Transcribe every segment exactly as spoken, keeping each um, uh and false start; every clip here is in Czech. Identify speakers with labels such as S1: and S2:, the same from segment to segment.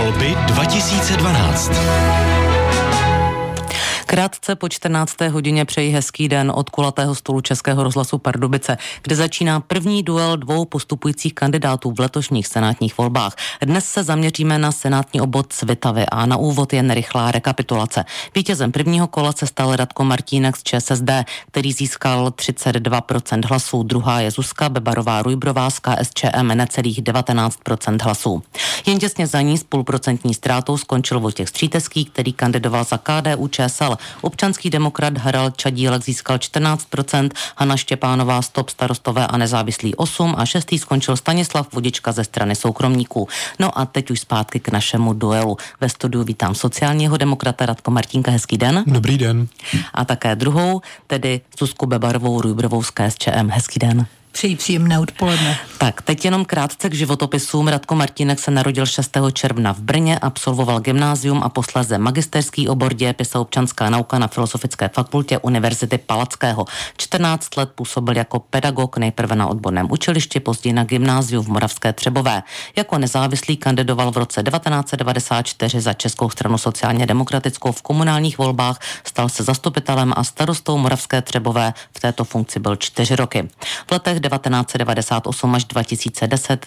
S1: Volby dva tisíce dvanáct.
S2: Krátce po čtrnácté hodině přeji hezký den od kulatého stolu Českého rozhlasu Pardubice, kde začíná první duel dvou postupujících kandidátů v letošních senátních volbách. Dnes se zaměříme na senátní obvod Svitavy a na úvod jen rychlá rekapitulace. Vítězem prvního kola se stal Radko Martínek z ČSSD, který získal třicet dva procent hlasů. Druhá je Zuzka Bebarová-Rujbrová z KSČM, necelých devatenáct procent hlasů. Jen těsně za ní s půlprocentní ztrátou skončil Vojtěch Stříteský, který kandidoval za K D U Č S L. Občanský demokrat Harald Čadílek získal čtrnáct procent, Hana Štěpánová Stop, Starostové a nezávislí osm a šestý skončil Stanislav Vodička ze strany soukromníků. No a teď už zpátky k našemu duelu. Ve studiu vítám sociálního demokrata Radko Martínka, hezký den.
S3: Dobrý den.
S2: A také druhou, tedy Zuzku Bebarovou-Rujbrovou z KSČM, hezký den.
S4: Přeji příjemné odpoledne.
S2: Tak, teď jenom krátce k životopisům. Radko Martínek se narodil šestého června v Brně, absolvoval gymnázium a posléze magisterský obor dějepis a občanská nauka na Filozofické fakultě Univerzity Palackého. čtrnáct let působil jako pedagog, nejprve na odborném učilišti, později na gymnáziu v Moravské Třebové. Jako nezávislý kandidoval v roce devatenáct set devadesát čtyři za Českou stranu sociálně demokratickou v komunálních volbách, stal se zastupitelem a starostou Moravské Třebové, v této funkci byl čtyři roky. V letech devatenáct set devadesát osm až dva tisíce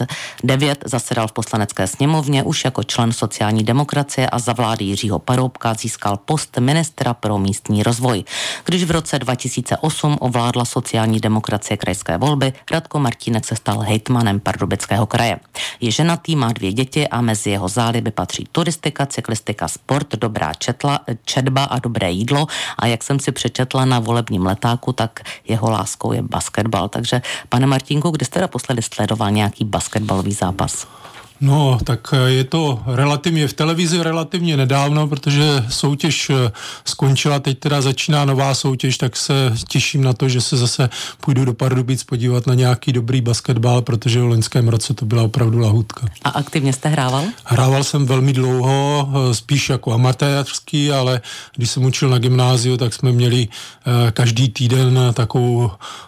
S2: devět zasedal v Poslanecké sněmovně už jako člen sociální demokracie a za vlády Jiřího Paroubka získal post ministra pro místní rozvoj. Když v roce dva tisíce osm ovládla sociální demokracie krajské volby, Radko Martínek se stal hejtmanem Pardubického kraje. Je ženatý, má dvě děti a mezi jeho záliby patří turistika, cyklistika, sport, dobrá četla, četba a dobré jídlo, a jak jsem si přečetla na volebním letáku, tak jeho láskou je basketbal. Takže pane Martínku, kdy jste naposledy sledoval nějaký basketbalový zápas?
S3: No, tak je to relativně v televizi relativně nedávno, protože soutěž skončila, teď teda začíná nová soutěž, tak se těším na to, že se zase půjdu do Pardubic podívat na nějaký dobrý basketbal, protože v loňském roce to byla opravdu lahůdka.
S2: A aktivně jste hrával?
S3: Hrával jsem velmi dlouho, spíš jako amatérský, ale když jsem učil na gymnáziu, tak jsme měli každý týden takovou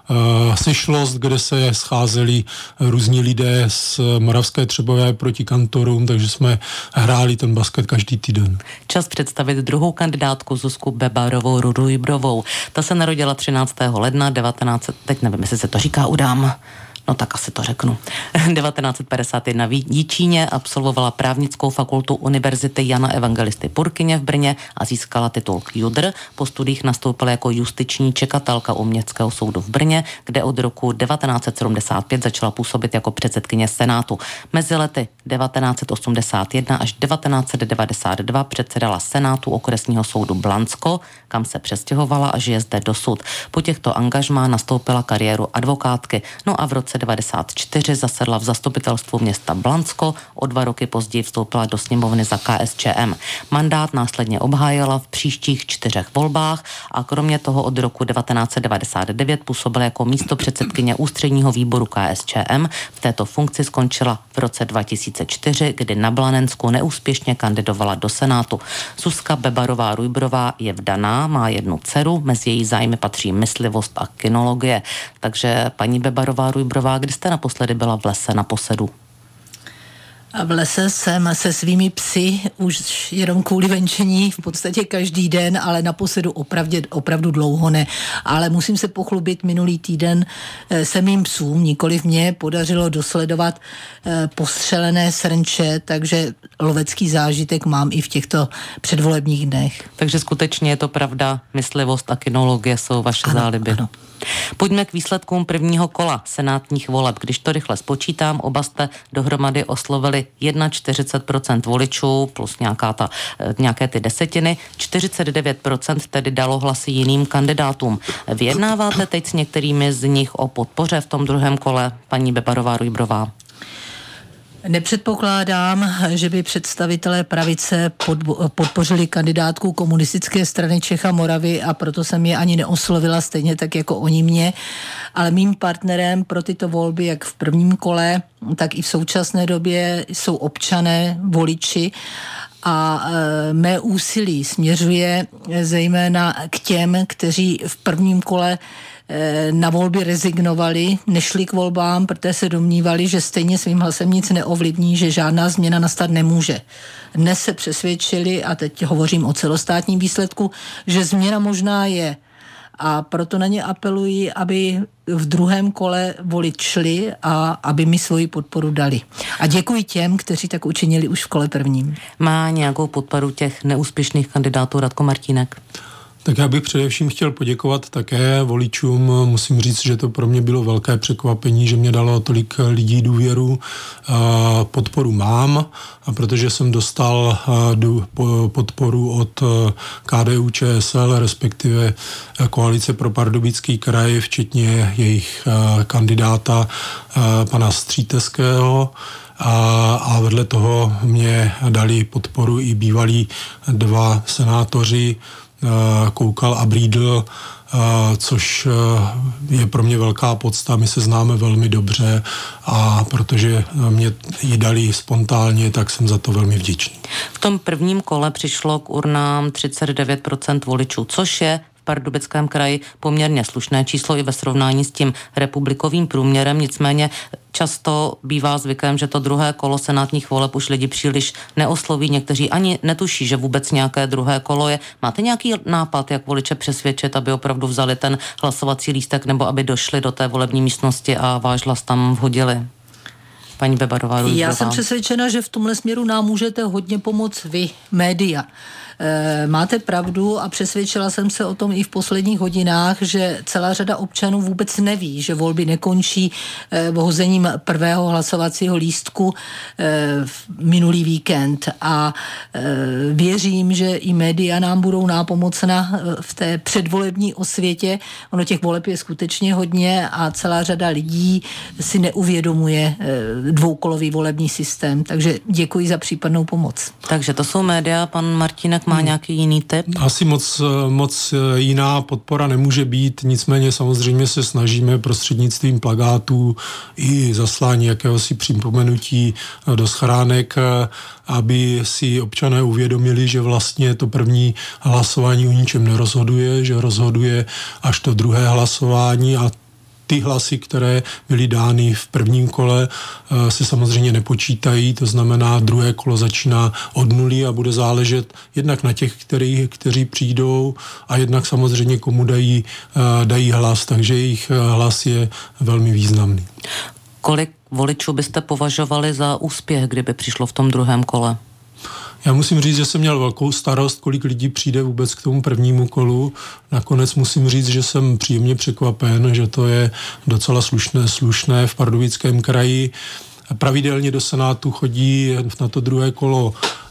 S3: sešlost, kde se scházeli různí lidé z Moravské Třebové proti kantorům, takže jsme hráli ten basket každý týden.
S2: Čas představit druhou kandidátku Zuzku Bebarovou-Rujbrovou. Ta se narodila třináctého ledna devatenáct set, teď nevím, jestli se to říká udám, no tak asi to řeknu. devatenáct set padesát jedna v Jičíně, absolvovala právnickou fakultu Univerzity Jana Evangelisty Purkyně v Brně a získala titul Kjudr. Po studiích nastoupila jako justiční čekatelka u Městského soudu v Brně, kde od roku devatenáct set sedmdesát pět začala působit jako předsedkyně Senátu. Mezi lety devatenáct set osmdesát jedna až devatenáct set devadesát dva předsedala Senátu okresního soudu Blansko, kam se přestěhovala a žije zde dosud. Po těchto angažmá nastoupila kariéru advokátky, no a v roce devadesát čtyři zasedla v zastupitelstvu města Blansko, o dva roky později vstoupila do sněmovny za K S Č M. Mandát následně obhájila v příštích čtyřech volbách a kromě toho od roku devatenáct set devadesát devět působila jako místopředsedkyně ústředního výboru K S Č M. V této funkci skončila v roce dva tisíce čtyři, kdy na Blanensku neúspěšně kandidovala do Senátu. Zuzka Bebarová-Rujbrová je vdaná, má jednu dceru, mezi její zájmy patří myslivost a kynologie. Takže paní Bebarová-Rujbrová, kdy jste naposledy byla v lese naposledy?
S4: A v lese jsem se svými psy už jenom kvůli venčení v podstatě každý den, ale naposledy opravdu, opravdu dlouho ne. Ale musím se pochlubit, minulý týden se mým psům, nikoliv mě, podařilo dosledovat postřelené srnče, takže lovecký zážitek mám i v těchto předvolebních dnech.
S2: Takže skutečně je to pravda, myslivost a kynologie jsou vaše
S4: ano,
S2: záliby.
S4: Ano.
S2: Pojďme k výsledkům prvního kola senátních voleb. Když to rychle spočítám, oba jste dohromady oslovili čtyřicet jedna procent voličů plus nějaká ta, nějaké ty desetiny. čtyřicet devět procent tedy dalo hlasy jiným kandidátům. Vyjednáváte teď s některými z nich o podpoře v tom druhém kole, paní Bebarová-Rujbrová?
S4: Nepředpokládám, že by představitelé pravice podpořili kandidátku Komunistické strany Čech a Moravy a proto jsem je ani neoslovila, stejně tak jako oni mě. Ale mým partnerem pro tyto volby, jak v prvním kole, tak i v současné době jsou občané, voliči. A e, mé úsilí směřuje zejména k těm, kteří v prvním kole na volby rezignovali, nešli k volbám, protože se domnívali, že stejně svým hlasem nic neovlivní, že žádná změna nastat nemůže. Dnes se přesvědčili, a teď hovořím o celostátním výsledku, že změna možná je. A proto na ně apeluji, aby v druhém kole volit šli a aby mi svoji podporu dali. A děkuji těm, kteří tak učinili už v kole prvním.
S2: Má nějakou podporu těch neúspěšných kandidátů Radko Martínek?
S3: Tak já bych především chtěl poděkovat také voličům. Musím říct, že to pro mě bylo velké překvapení, že mě dalo tolik lidí důvěru. Podporu mám, a protože jsem dostal podporu od K D U Č S L, respektive Koalice pro Pardubický kraj, včetně jejich kandidáta pana Stříteského. A, a vedle toho mě dali podporu i bývalí dva senátoři, Koukal a Brídl, což je pro mě velká podsta. My se známe velmi dobře a protože mě ji dali spontánně, tak jsem za to velmi vděčný.
S2: V tom prvním kole přišlo k urnám třicet devět procent voličů, což je v Pardubickém kraji poměrně slušné číslo i ve srovnání s tím republikovým průměrem, nicméně často bývá zvykem, že to druhé kolo senátních voleb už lidi příliš neosloví, někteří ani netuší, že vůbec nějaké druhé kolo je. Máte nějaký nápad, jak voliče přesvědčit, aby opravdu vzali ten hlasovací lístek nebo aby došli do té volební místnosti a váš hlas tam vhodili? Paní Bebarová.
S4: Já jsem přesvědčena, že v tomhle směru nám můžete hodně pomoct vy, média. E, máte pravdu a přesvědčila jsem se o tom i v posledních hodinách, že celá řada občanů vůbec neví, že volby nekončí e, vhozením prvého hlasovacího lístku e, v minulý víkend. A e, věřím, že i média nám budou nápomocna v té předvolební osvětě. Ono těch voleb je skutečně hodně a celá řada lidí si neuvědomuje e, dvoukolový volební systém. Takže děkuji za případnou pomoc.
S2: Takže to jsou média. Pan Martínek má nějaký jiný tip?
S3: Asi moc, moc jiná podpora nemůže být, nicméně samozřejmě se snažíme prostřednictvím plakátů i zaslání jakéhosi připomenutí do schránek, aby si občané uvědomili, že vlastně to první hlasování o ničem nerozhoduje, že rozhoduje až to druhé hlasování a ty hlasy, které byly dány v prvním kole, se samozřejmě nepočítají, to znamená, druhé kolo začíná od nuly a bude záležet jednak na těch, který, kteří přijdou a jednak samozřejmě komu dají, dají hlas, takže jejich hlas je velmi významný.
S2: Kolik voličů byste považovali za úspěch, kdyby přišlo v tom druhém kole?
S3: Já musím říct, že jsem měl velkou starost, kolik lidí přijde vůbec k tomu prvnímu kolu. Nakonec musím říct, že jsem příjemně překvapen, že to je docela slušné, slušné v Pardubickém kraji. Pravidelně do Senátu chodí na to druhé kolo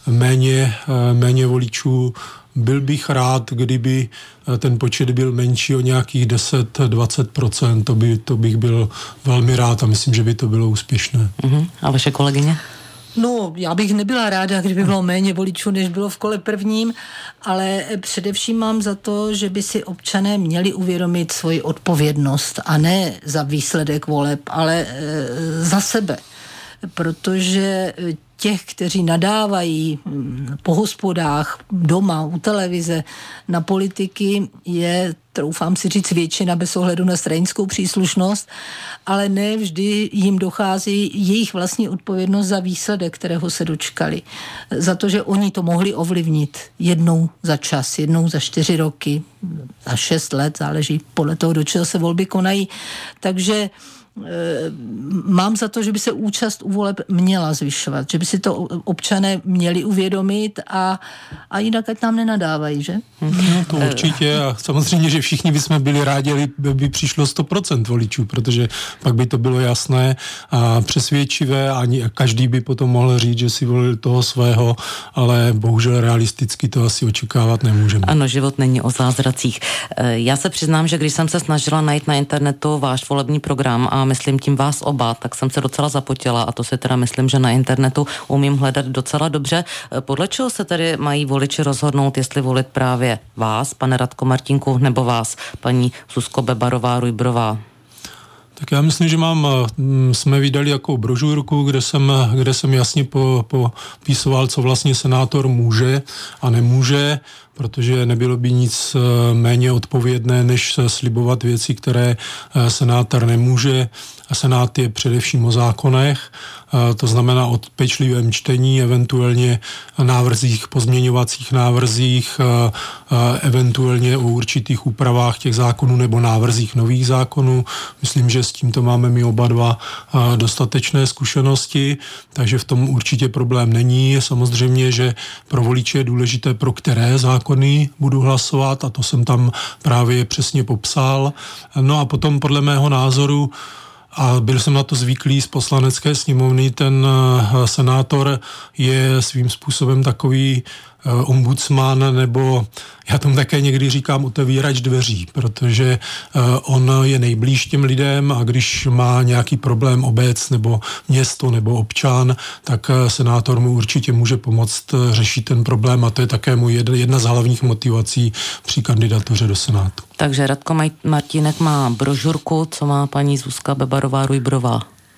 S3: méně, méně voličů. Byl bych rád, kdyby ten počet byl menší o nějakých deset až dvacet procent. To, by, to bych byl velmi rád a myslím, že by to bylo úspěšné.
S2: Uh-huh. A vaše kolegyně?
S4: No, já bych nebyla ráda, kdyby bylo méně voličů, než bylo v kole prvním, ale především mám za to, že by si občané měli uvědomit svoji odpovědnost a ne za výsledek voleb, ale e, za sebe. Protože těch, kteří nadávají po hospodách, doma, u televize, na politiky, je, troufám si říct, většina bez ohledu na stranickou příslušnost, ale ne vždy jim dochází jejich vlastní odpovědnost za výsledek, kterého se dočkali. Za to, že oni to mohli ovlivnit jednou za čas, jednou za čtyři roky, za šest let, záleží podle toho, do čeho se volby konají. Takže mám za to, že by se účast u voleb měla zvyšovat, že by si to občané měli uvědomit a, a jinak ať nám nenadávají, že?
S3: No, to určitě a samozřejmě, že všichni bychom byli rádi, by přišlo sto procent voličů, protože pak by to bylo jasné a přesvědčivé a každý by potom mohl říct, že si volil toho svého, ale bohužel realisticky to asi očekávat nemůžeme.
S2: Ano, život není o zázracích. Já se přiznám, že když jsem se snažila najít na internetu váš volební program a myslím tím vás oba, tak jsem se docela zapotila a to si teda myslím, že na internetu umím hledat docela dobře. Podle čeho se tedy mají voliči rozhodnout, jestli volit právě vás, pane Radko Martínku, nebo vás, paní Zuzko Bebarová-Rujbrová?
S3: Tak já myslím, že mám, jsme vydali jako brožurku, kde jsem, kde jsem jasně po, popísoval, co vlastně senátor může a nemůže. protože nebylo by nic méně odpovědné, než slibovat věci, které senátor nemůže. A Senát je především o zákonech, to znamená o pečlivém čtení, eventuálně návrzích, pozměňovacích návrzích, eventuálně o určitých úpravách těch zákonů nebo návrzích nových zákonů. Myslím, že s tímto máme my oba dva dostatečné zkušenosti, takže v tom určitě problém není. Samozřejmě, že pro voliče je důležité, pro které zákony budu hlasovat, a to jsem tam právě přesně popsal. No a potom podle mého názoru, a byl jsem na to zvyklý z poslanecké sněmovny, ten senátor je svým způsobem takový ombudsman, nebo já tomu také někdy říkám otevírač dveří, protože on je nejblíž těm lidem a když má nějaký problém obec nebo město nebo občan, tak senátor mu určitě může pomoct řešit ten problém a to je také můj jedna z hlavních motivací při kandidatuře do Senátu.
S2: Takže Radko Martínek má brožurku, co má paní Zuzka Bebarová-Rujbrová?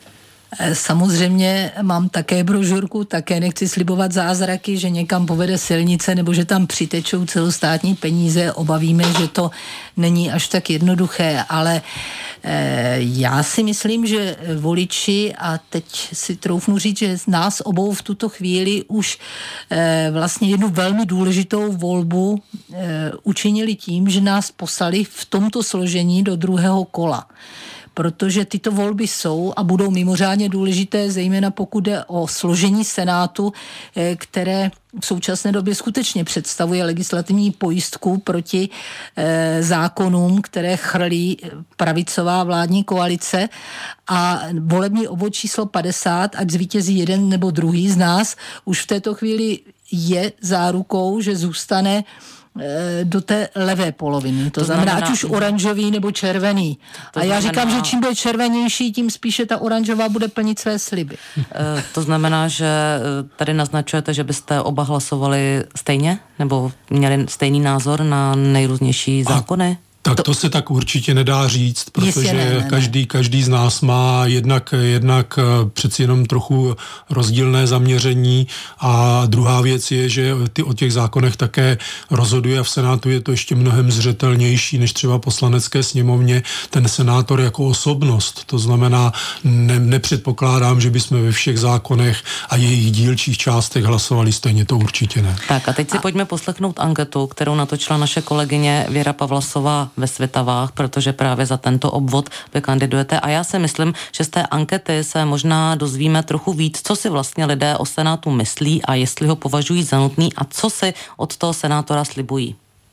S4: Samozřejmě mám také brožurku, také nechci slibovat zázraky, že někam povede silnice nebo že tam přitečou celostátní peníze. Obavíme, že to není až tak jednoduché, ale e, já si myslím, že voliči, a teď si troufnu říct, že nás obou v tuto chvíli už e, vlastně jednu velmi důležitou volbu e, učinili tím, že nás poslali v tomto složení do druhého kola. Protože tyto volby jsou a budou mimořádně důležité, zejména pokud jde o složení Senátu, které v současné době skutečně představuje legislativní pojistku proti e, zákonům, které chrlí pravicová vládní koalice, a volební obvod číslo padesát, ať zvítězí jeden nebo druhý z nás, už v této chvíli je zárukou, že zůstane do té levé poloviny. To, to znamená, znamená, ať už oranžový nebo červený. A já znamená, říkám, že čím bude červenější, tím spíše ta oranžová bude plnit své sliby.
S2: To znamená, že tady naznačujete, že byste oba hlasovali stejně? Nebo měli stejný názor na nejrůznější zákony?
S3: Tak to se tak určitě nedá říct, protože ne, ne, ne. Každý, každý z nás má jednak, jednak přeci jenom trochu rozdílné zaměření a druhá věc je, že ty o těch zákonech také rozhoduje a v Senátu je to ještě mnohem zřetelnější než třeba poslanecké sněmovně ten senátor jako osobnost. To znamená, ne, nepředpokládám, že bychom ve všech zákonech a jejich dílčích částech hlasovali stejně, to určitě ne.
S2: Tak a teď si a... pojďme poslechnout anketu, kterou natočila naše kolegyně Věra Pavlasová ve Svitavách, protože právě za tento obvod vy kandidujete a já si myslím, že z té ankety se možná dozvíme trochu víc, co si vlastně lidé o Senátu myslí a jestli ho považují za nutný a co si od toho senátora slibují.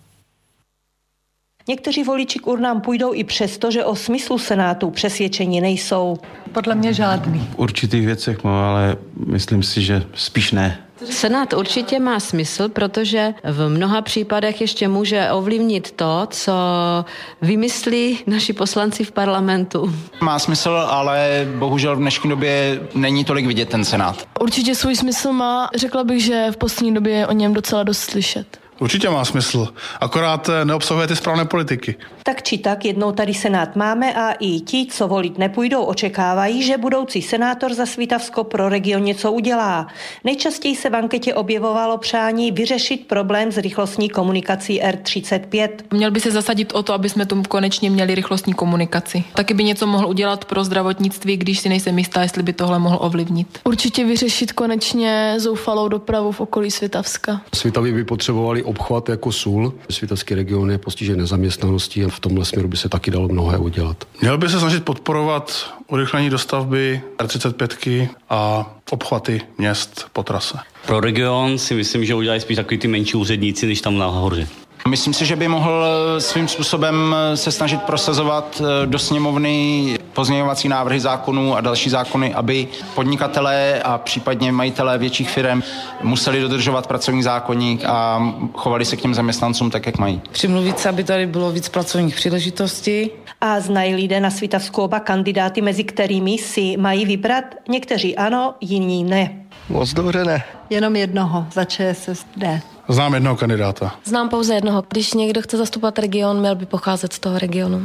S5: Někteří voliči k urnám půjdou i přesto, že o smyslu Senátu přesvědčení nejsou.
S4: Podle mě žádný.
S6: V určitých věcech, ale myslím si, že spíš ne.
S7: Senát určitě má smysl, protože v mnoha případech ještě může ovlivnit to, co vymyslí naši poslanci v parlamentu.
S8: Má smysl, ale bohužel v dnešní době není tolik vidět ten Senát.
S9: Určitě svůj smysl má, řekla bych, že v poslední době je o něm docela dost slyšet.
S10: Určitě má smysl, akorát neobsahuje ty správné politiky.
S5: Tak či tak jednou tady Senát máme a i ti, co volit nepůjdou, očekávají, že budoucí senátor za Svitavsko pro region něco udělá. Nejčastěji se v anketě objevovalo přání vyřešit problém s rychlostní komunikací R třicet pět.
S11: Měl by se zasadit o to, aby jsme tu konečně měli rychlostní komunikaci. Taky by něco mohl udělat pro zdravotnictví, když si nejsem jistá, jestli by tohle mohl ovlivnit.
S9: Určitě vyřešit konečně zoufalou dopravu v okolí Svitavska.
S12: Svitavy by potřebovali obchvat jako sůl. Svitavský region je postižen nezaměstnaností a v tomhle směru by se taky dalo mnohé udělat.
S10: Měl by se snažit podporovat urychlení dostavby R třicet pět a obchvaty měst po trase.
S13: Pro region si myslím, že udělají spíš takový ty menší úředníci, než tam nahoře.
S8: Myslím si, že by mohl svým způsobem se snažit prosazovat do sněmovny pozměňovací návrhy zákonů a další zákony, aby podnikatelé a případně majitelé větších firem museli dodržovat pracovní zákoník a chovali se k těm zaměstnancům tak, jak mají.
S14: Přimluvit se, aby tady bylo víc pracovních příležitostí.
S5: A znají lidé na Svitavsku oba kandidáty, mezi kterými si mají vybrat? Někteří ano, jiní ne.
S15: Moc dobře ne.
S4: Jenom jednoho, za ČSSD.
S10: Znám jednoho kandidáta.
S9: Znám pouze jednoho. Když někdo chce zastupovat region, měl by pocházet z toho regionu.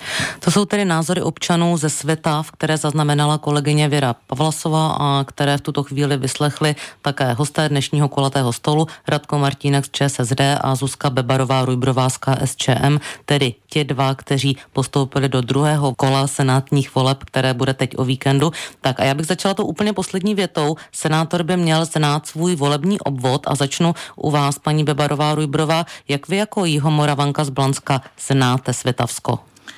S2: To jsou tedy názory občanů ze světa, v které zaznamenala kolegyně Věra Pavlasová a které v tuto chvíli vyslechli také hosté dnešního kulatého stolu Radko Martínek z ČSSD a Zuzka Bebarová-Rujbrová z K S Č M, tedy ti dva, kteří postoupili do druhého kola senátních voleb, které bude teď o víkendu. Tak a já bych začala to úplně poslední větou. Senátor by měl znát svůj volební obvod a začnu u vás, paní Bebarová-Rujbrová. Jak vy jako Jihomoravanka z Blanska znáte Svitavsko?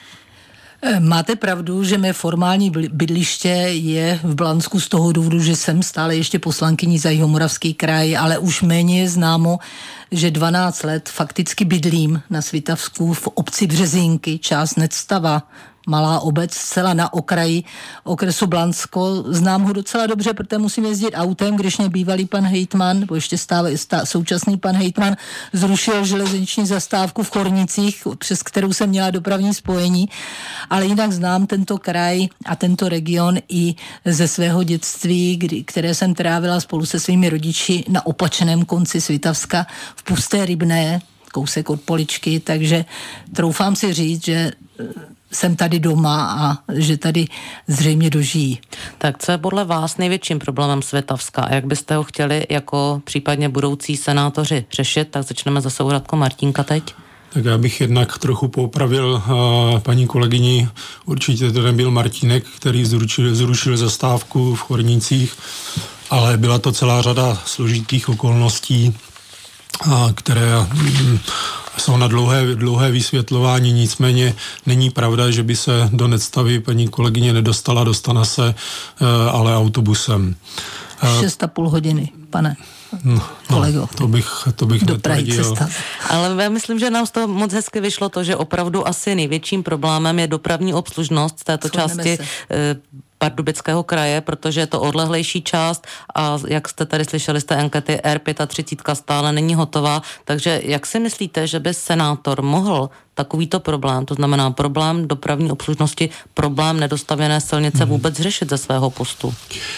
S4: Máte pravdu, že mé formální bydliště je v Blansku z toho důvodu, že jsem stále ještě poslankyní za Jihomoravský kraj, ale už méně je známo, že dvanáct let fakticky bydlím na Svitavsku v obci Březínky, část Nectava, malá obec, zcela na okraji okresu Blansko. Znám ho docela dobře, protože musím jezdit autem, když mě bývalý pan hejtman, nebo ještě stále stá, současný pan hejtman, zrušil železniční zastávku v Chornicích, přes kterou jsem měla dopravní spojení, ale jinak znám tento kraj a tento region i ze svého dětství, kdy, které jsem trávila spolu se svými rodiči na opačném konci Svitavska v Pusté Rybné, kousek od Poličky, takže troufám si říct, že jsem tady doma a že tady zřejmě dožijí.
S2: Tak co je podle vás největším problémem Svitavska a jak byste ho chtěli jako případně budoucí senátoři řešit? Tak začneme zase u Radko Martínka teď.
S3: Tak já bych jednak trochu poupravil uh, paní kolegyni. Určitě to nebyl Martínek, který zrušil, zrušil zastávku v Chornicích, ale byla to celá řada složitých okolností, uh, které um, jsou na dlouhé, dlouhé vysvětlování, nicméně není pravda, že by se do Nectavy paní kolegyně nedostala, dostane se uh, ale autobusem.
S4: Šest a půl hodiny, pane
S3: no,
S4: kolego.
S3: No, to bych, to bych netvrdil.
S2: Ale já myslím, že nám z toho moc hezky vyšlo to, že opravdu asi největším problémem je dopravní obslužnost z této Shodneme části se. Pardubického kraje, protože je to odlehlejší část a jak jste tady slyšeli z té ankety, R třicet pět stále není hotová, takže jak si myslíte, že by senátor mohl takovýto problém, to znamená problém dopravní obslužnosti, problém nedostavěné silnice vůbec řešit ze svého postu?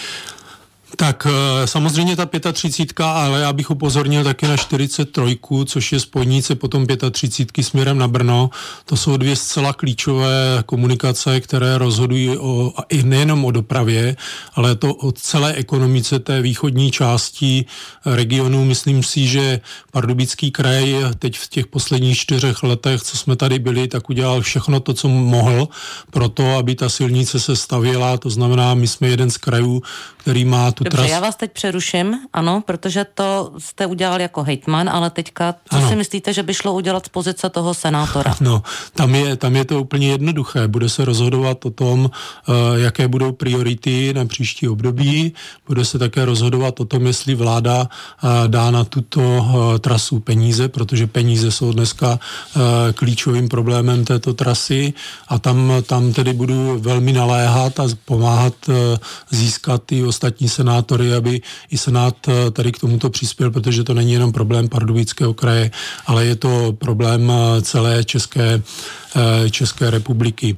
S3: Tak samozřejmě ta třicet pět, ale já bych upozornil taky na čtyřicet tři, což je spojnice potom třicet pět směrem na Brno. To jsou dvě zcela klíčové komunikace, které rozhodují o, i nejenom o dopravě, ale to o celé ekonomice té východní části regionu. Myslím si, že Pardubický kraj teď v těch posledních čtyřech letech, co jsme tady byli, tak udělal všechno to, co mohl pro to, aby ta silnice se stavěla. To znamená, my jsme jeden z krajů, který má tu
S2: Dobře,
S3: tras...
S2: já vás teď přeruším, ano, protože to jste udělal jako hejtman, ale teďka, co ano. si myslíte, že by šlo udělat z pozice toho senátora?
S3: No, tam je, tam je to úplně jednoduché. Bude se rozhodovat o tom, uh, jaké budou priority na příští období. Bude se také rozhodovat o tom, jestli vláda uh, dá na tuto uh, trasu peníze, protože peníze jsou dneska uh, klíčovým problémem této trasy a tam, tam tedy budu velmi naléhat a pomáhat uh, získat i ostatní senátory, aby i senát tady k tomuto přispěl, protože to není jenom problém Pardubického kraje, ale je to problém celé České, České republiky.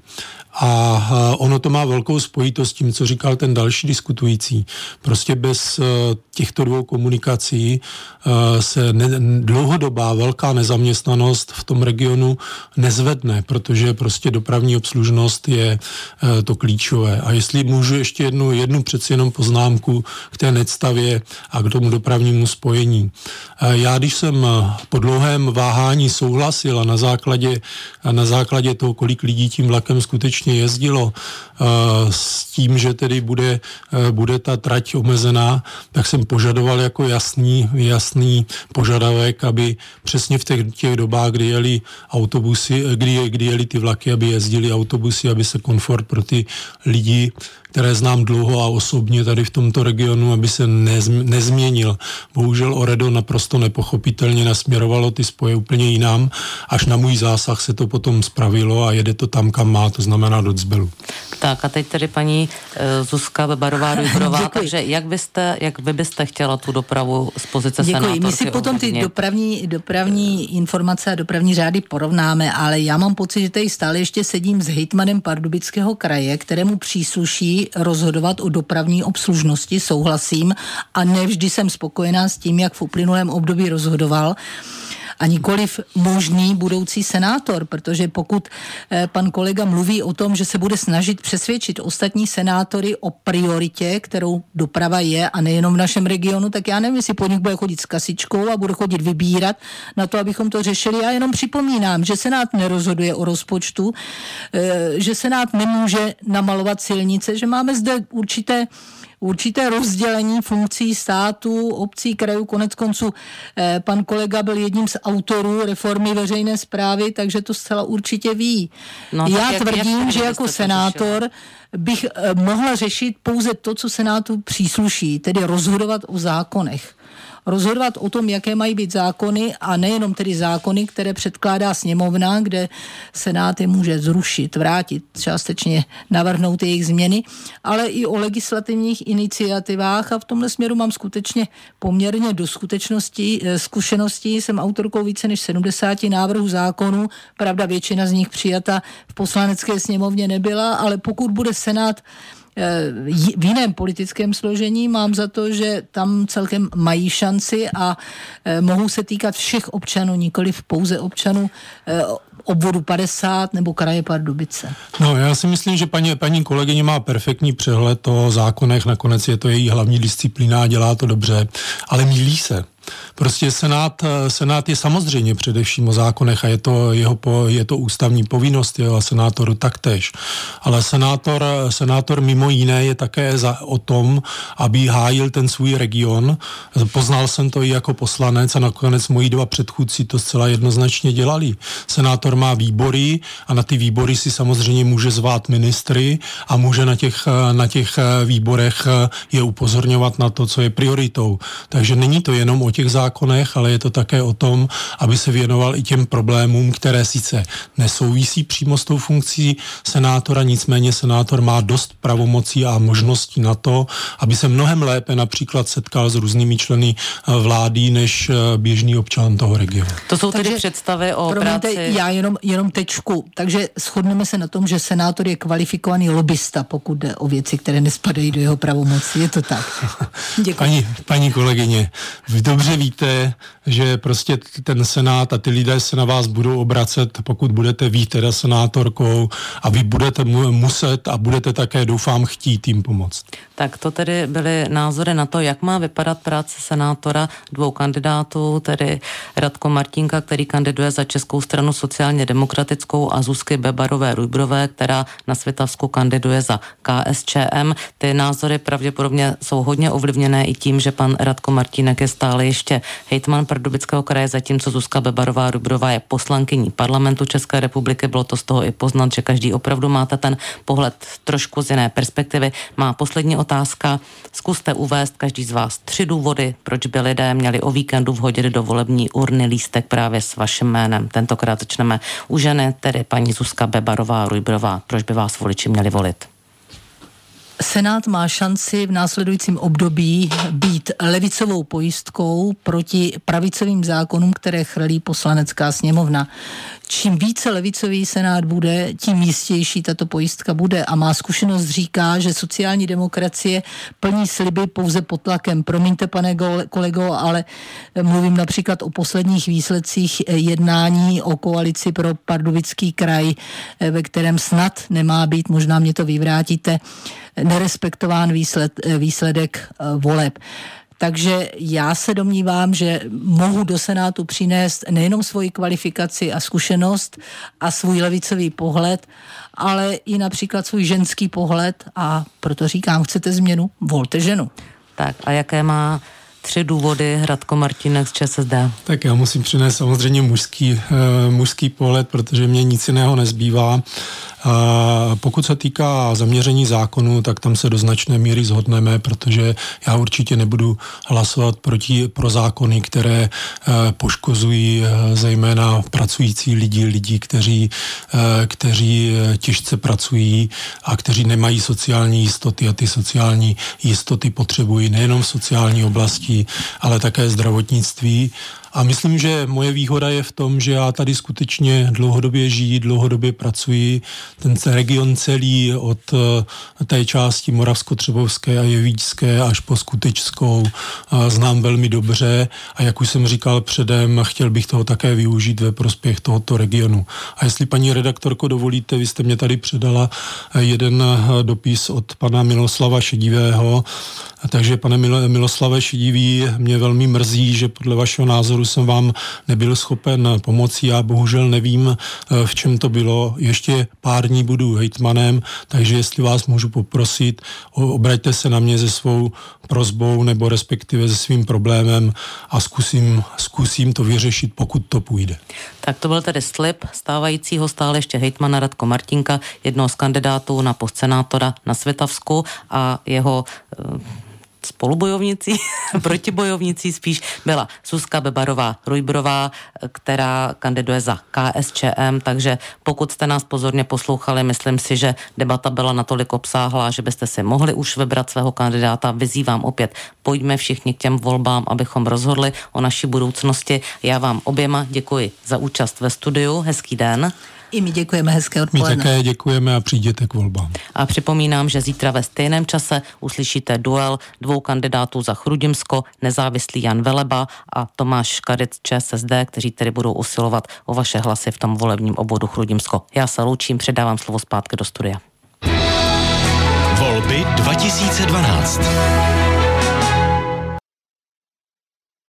S3: A ono to má velkou spojitost s tím, co říkal ten další diskutující. Prostě bez těchto dvou komunikací se ne, dlouhodobá velká nezaměstnanost v tom regionu nezvedne, protože prostě dopravní obslužnost je to klíčové. A jestli můžu ještě jednu, jednu přeci jenom poznámku k té Nectavě a k tomu dopravnímu spojení. Já, když jsem po dlouhém váhání souhlasil a na základě, na základě toho, kolik lidí tím vlakem skutečně jezdilo s tím, že tedy bude, bude ta trať omezená, tak jsem požadoval jako jasný, jasný požadavek, aby přesně v těch, těch dobách, kdy jeli autobusy, kdy, kdy jeli ty vlaky, aby jezdili autobusy, aby se komfort pro ty lidi, které znám dlouho a osobně tady v tomto regionu, aby se nezměnil. Bohužel Oredo naprosto nepochopitelně nasměrovalo ty spoje úplně jinam. Až na můj zásah se to potom spravilo a jede to tam, kam má, to znamená do Dzbelu.
S2: Tak a teď tedy paní uh, Zuzka Bebarová-Rujbrová, takže jak byste, jak vy byste chtěla tu dopravu z pozice
S4: Děkuji.
S2: senátorky?
S4: My si potom ty dopravní, dopravní informace a dopravní řády porovnáme, ale já mám pocit, že tady stále ještě sedím s hejtmanem Pardubického kraje, kterému přísluší rozhodovat o dopravní obslužnosti, souhlasím, a nevždy jsem spokojená s tím, jak v uplynulém období rozhodoval. a nikoliv možný budoucí senátor, protože pokud pan kolega mluví o tom, že se bude snažit přesvědčit ostatní senátory o prioritě, kterou doprava je a nejenom v našem regionu, tak já nevím, jestli po nich bude chodit s kasičkou a bude chodit vybírat na to, abychom to řešili. Já jenom připomínám, že Senát nerozhoduje o rozpočtu, že Senát nemůže namalovat silnice, že máme zde určité určité rozdělení funkcí států, obcí, krajů, konec konců eh, pan kolega byl jedním z autorů reformy veřejné správy, takže to zcela určitě ví. No, Já jak, tvrdím, jak že jako senátor bych eh, mohla řešit pouze to, co Senátu přísluší, tedy rozhodovat o zákonech. Rozhodovat o tom, jaké mají být zákony a nejenom tedy zákony, které předkládá sněmovna, kde Senát je může zrušit, vrátit, částečně navrhnout jejich změny, ale i o legislativních iniciativách a v tomhle směru mám skutečně poměrně do skutečnosti, zkušeností. Jsem autorkou více než sedmdesáti návrhů zákonů, pravda většina z nich přijata v poslanecké sněmovně nebyla, ale pokud bude Senát v jiném politickém složení, mám za to, že tam celkem mají šanci a mohou se týkat všech občanů, nikoliv pouze občanů obvodu padesát nebo kraje Pardubice.
S3: No, já si myslím, že paní, paní kolegyně má perfektní přehled o zákonech, nakonec je to její hlavní disciplína a dělá to dobře, ale mýlí se. Prostě senát, senát je samozřejmě především o zákonech a je to, jeho, je to ústavní povinnost jeho senátoru taktéž. Ale senátor, senátor mimo jiné je také za, o tom, aby hájil ten svůj region. Poznal jsem to i jako poslanec a nakonec moji dva předchůdci to zcela jednoznačně dělali. Senátor má výbory a na ty výbory si samozřejmě může zvát ministry a může na těch, na těch výborech je upozorňovat na to, co je prioritou. Takže není to jenom o těch zákonech, ale je to také o tom, aby se věnoval i těm problémům, které sice nesouvisí přímo s tou funkcí senátora, nicméně senátor má dost pravomocí a možností na to, aby se mnohem lépe například setkal s různými členy vlády, než běžný občan toho regionu.
S2: To jsou tedy
S4: Takže,
S2: představy o
S4: promiňte,
S2: práci.
S4: Já jenom, jenom tečku. Takže shodneme se na tom, že senátor je kvalifikovaný lobista, pokud jde o věci, které nespadají do jeho pravomoci. Je to tak? Děkuji.
S3: Paní, paní kolegyně, vy dobře víte, že prostě ten senát a ty lidé se na vás budou obracet, pokud budete vy teda senátorkou a vy budete muset a budete také, doufám, chtít jim pomoct.
S2: Tak to tedy byly názory na to, jak má vypadat práce senátora dvou kandidátů, tedy Radko Martínka, který kandiduje za Českou stranu sociálně demokratickou a Zuzky Bebarové-Rujbrové, která na Svitavsku kandiduje za K S Č M. Ty názory pravděpodobně jsou hodně ovlivněné i tím, že pan Radko Martínek je stále ještě hejtman Pardubického kraje, zatímco Zuzka Bebarová-Rujbrová je poslankyní parlamentu České republiky. Bylo to z toho i poznat, že každý opravdu máte ten pohled trošku z jiné perspektivy. Má poslední otázka. Zkuste uvést každý z vás tři důvody, proč by lidé měli o víkendu vhodit do volební urny lístek právě s vaším jménem. Tentokrát začneme u ženy, tedy paní Zuzka Bebarová-Rujbrová. Proč by vás voliči měli volit?
S4: Senát má šanci v následujícím období být levicovou pojistkou proti pravicovým zákonům, které chrlí poslanecká sněmovna. Čím více levicový senát bude, tím jistější tato pojistka bude a má zkušenost říká, že sociální demokracie plní sliby pouze pod tlakem. Promiňte, pane kolego, ale mluvím například o posledních výsledcích jednání o koalici pro Pardubický kraj, ve kterém snad nemá být, možná mě to vyvrátíte, nerespektován výsled, výsledek voleb. Takže já se domnívám, že mohu do Senátu přinést nejenom svoji kvalifikaci a zkušenost a svůj levicový pohled, ale i například svůj ženský pohled a proto říkám, chcete změnu, volte ženu.
S2: Tak a jaké má tři důvody Radko Martínek z Č S S D?
S3: Tak já musím přinést samozřejmě mužský, uh, mužský pohled, protože mě nic jiného nezbývá. Uh, pokud se týká zaměření zákonu, tak tam se do značné míry shodneme, protože já určitě nebudu hlasovat proti, pro zákony, které uh, poškozují uh, zejména pracující lidi, lidi, kteří, uh, kteří těžce pracují a kteří nemají sociální jistoty a ty sociální jistoty potřebují nejenom v sociální oblasti, ale také zdravotnictví. A myslím, že moje výhoda je v tom, že já tady skutečně dlouhodobě žijí, dlouhodobě pracuji. Ten region celý od té části Moravsko-Třebovské a Jevíčské až po Skutečskou znám velmi dobře a jak už jsem říkal předem, chtěl bych toho také využít ve prospěch tohoto regionu. A jestli paní redaktorko dovolíte, vy jste mě tady předala jeden dopis od pana Miloslava Šedivého. Takže pane Miloslave Šedivý, mě velmi mrzí, že podle vašeho názoru jsem vám nebyl schopen pomoci. Já bohužel nevím, v čem to bylo. Ještě pár dní budu hejtmanem, takže jestli vás můžu poprosit, obraťte se na mě se svou prosbou nebo respektive se svým problémem a zkusím, zkusím to vyřešit, pokud to půjde.
S2: Tak to byl tedy slib stávajícího stále ještě hejtmana Radko Martínka, jednoho z kandidátů na post senátora na Svitavsku a jeho spolubojovnicí, protibojovnicí spíš byla Zuzka Bebarová-Rujbrová, která kandiduje za K S Č M, takže pokud jste nás pozorně poslouchali, myslím si, že debata byla natolik obsáhlá, že byste si mohli už vybrat svého kandidáta. Vyzývám opět, pojďme všichni k těm volbám, abychom rozhodli o naší budoucnosti. Já vám oběma děkuji za účast ve studiu. Hezký den.
S4: I my děkujeme, hezké odpoledne.
S3: My také děkujeme a přijděte k volbám.
S2: A připomínám, že zítra ve stejném čase uslyšíte duel dvou kandidátů za Chrudimsko, nezávislý Jan Veleba a Tomáš Škaric Č S S D, kteří tedy budou usilovat o vaše hlasy v tom volebním obvodu Chrudimsko. Já se loučím, předávám slovo zpátky do studia.
S1: Volby dva tisíce dvanáct.